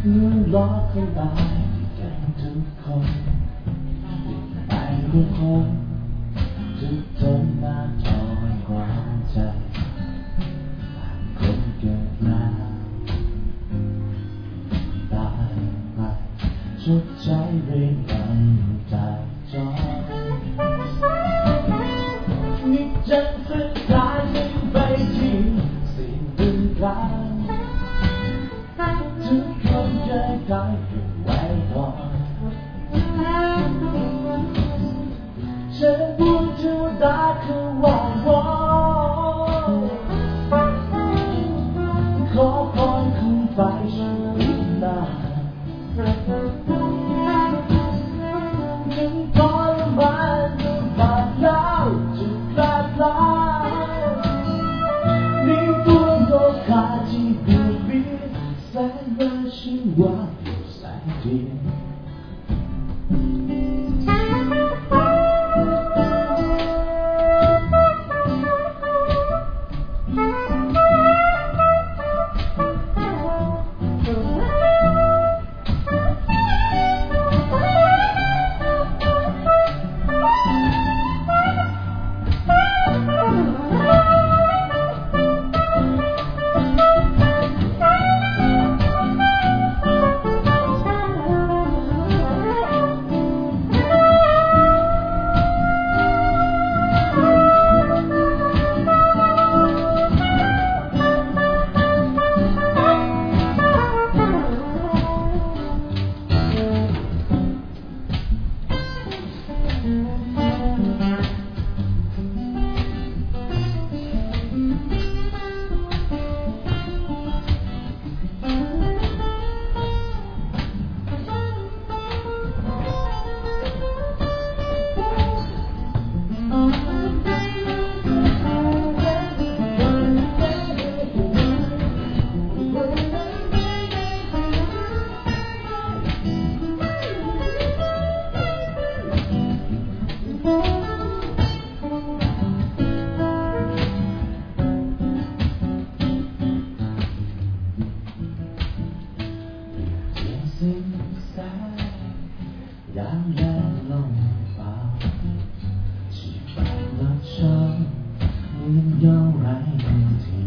รอคนตายกันทุกคนไปทุกคนทุกทนมาทรมานใจต่างคนเกิดแล้วตายไปชดใช้เวรกรรมจากจอนี่จะสุดท้ายไม่ไปที่สิ่งอื่นกลางทุกคนจะได้เก็บไว้ก่อนฉันพูดเทวดาคือว่าวอนขอพรคุณไปช่วยหน้ายังทรมานบาดแล้วจะกลาดลายนี่ตัวโลกาที่เบียดเบียนแสนว่าชีวะอยู่แสนเดียวอย่างแรงลงเปล่าชีพรักฉันมันย่อไรที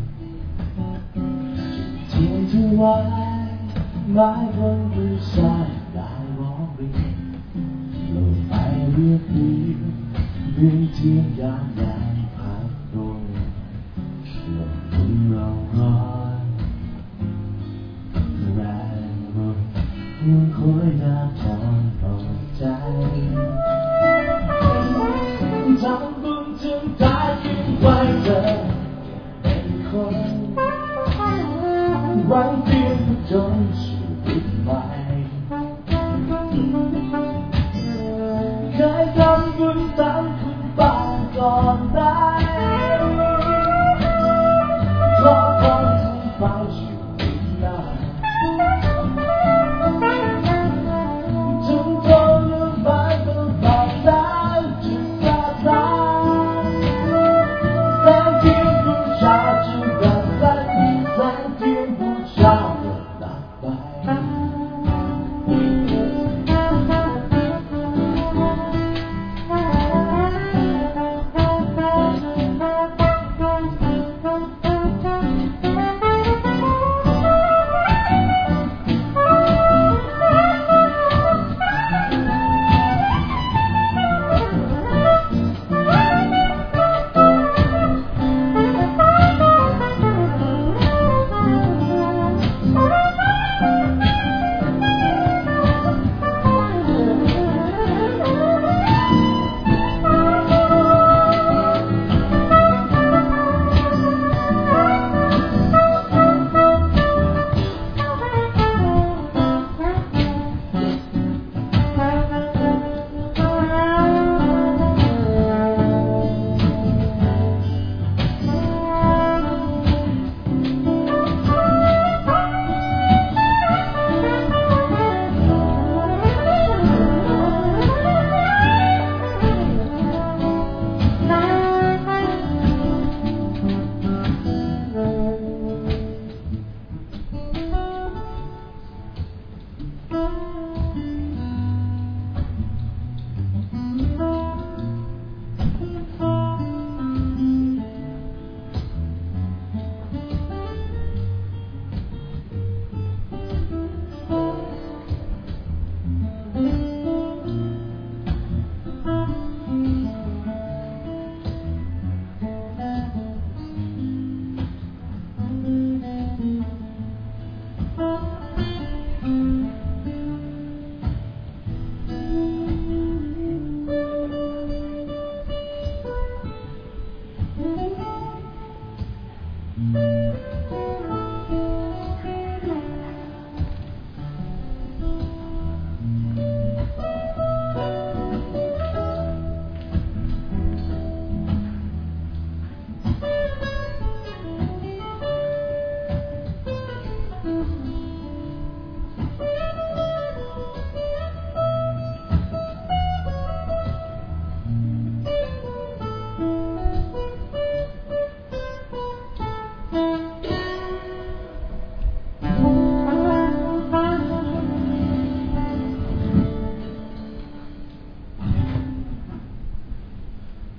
จุดเทียนที่ไว้ไม้บนดูสายได้ร้องเรียนลงไปเรียบเรียงเรียงเทียนยามแรงพัดโดนลงมือเราร้อนแรงรุนมันคอยน่าทนต่อใจทำบุญถึงตายยิ่งไว้เธอเป็นคนไว้เพียงจนชีวิตใหม่เคยทำบุญตามคุณบ้างก่อนได้ขอพรคุณไปชีวิตหน้า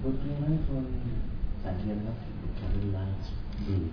บทเพลงให้คนสายเทียนครับ Candlelight Blue